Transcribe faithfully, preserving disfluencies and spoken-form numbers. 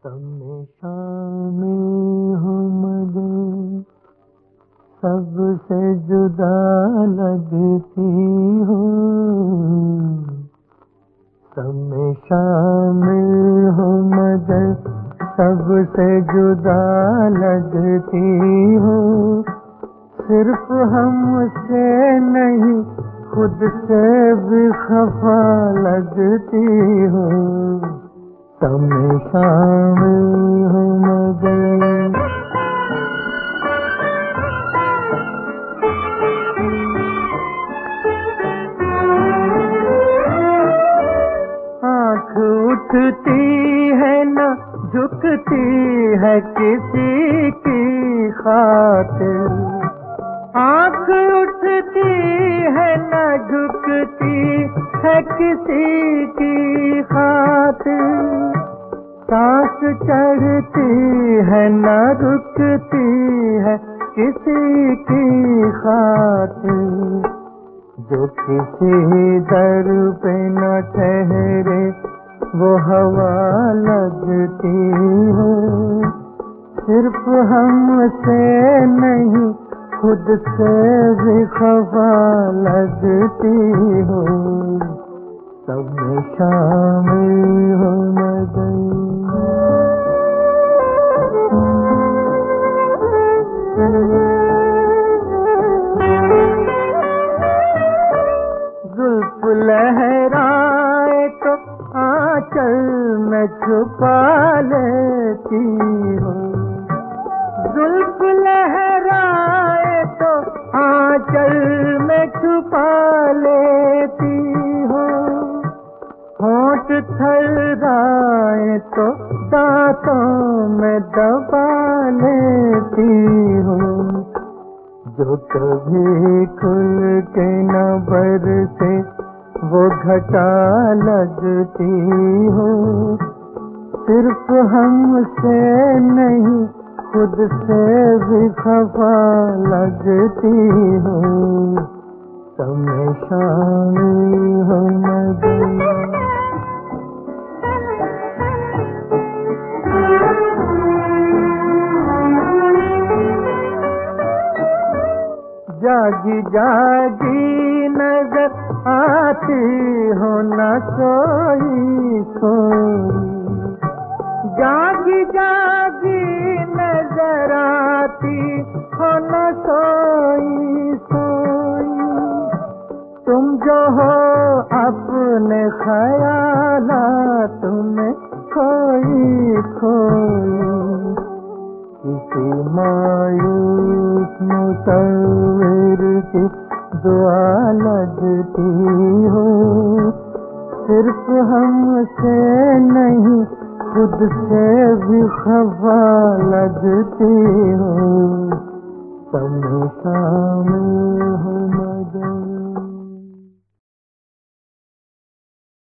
समय शामिल हो मगर सबसे जुदा लगती हो। समय शामिल हो मगर सबसे जुदा लगती हो। सिर्फ हमसे नहीं खुद से भी खफा लगती हो। समय शामिल हो मगर आँख उठती है न झुकती है किसी की खातिर। आँख उठती है न झुकती है किसी की खातिर। सांस चढ़ती है न रुकती है किसी की खातिर। जो किसी दर पे न ठहरे वो हवा लगती हो। सिर्फ हमसे नहीं खुद से भी खफा लगती हो। सब में शामिल हो मगर जुल्फ लहराए तो आंचल में छुपा लेती हो। जुल्फ लहराए तो आंचल में छुपा लेती हो। होंठ थर्राए तो दांतों में दबा लेती हो। जो कभी खुल के न बरसे वो घटा लगती हो। सिर्फ हमसे नहीं खुद से भी खफा लगती हो। समय शामिल हो मगर जागी जागी नजर आती हो न सोई सोई। जागी जागी नजर आती हो न सोई सोई। तुम जो हो अपने ख्यालात में खोई खोई। किसी मायूस मुसव्विर की दुआ लगती हो। सिर्फ हमसे नहीं खुद से भी खफा लगती हो। समय शामिल